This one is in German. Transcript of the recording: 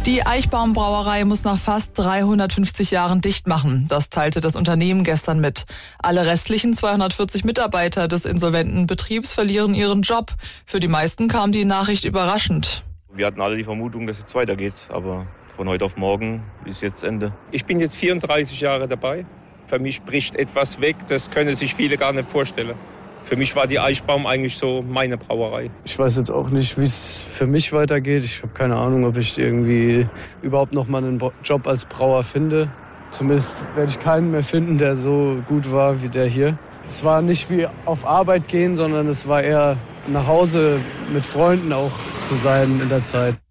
Die Eichbaum-Brauerei muss nach fast 350 Jahren dicht machen. Das teilte das Unternehmen gestern mit. Alle restlichen 240 Mitarbeiter des insolventen Betriebs verlieren ihren Job. Für die meisten kam die Nachricht überraschend. Wir hatten alle die Vermutung, dass es jetzt weitergeht, aber von heute auf morgen ist jetzt Ende. Ich bin jetzt 34 Jahre dabei. Für mich bricht etwas weg, das können sich viele gar nicht vorstellen. Für mich war die Eichbaum eigentlich so meine Brauerei. Ich weiß jetzt auch nicht, wie es für mich weitergeht. Ich habe keine Ahnung, ob ich irgendwie überhaupt noch mal einen Job als Brauer finde. Zumindest werde ich keinen mehr finden, der so gut war wie der hier. Es war nicht wie auf Arbeit gehen, sondern es war eher nach Hause mit Freunden auch zu sein in der Zeit.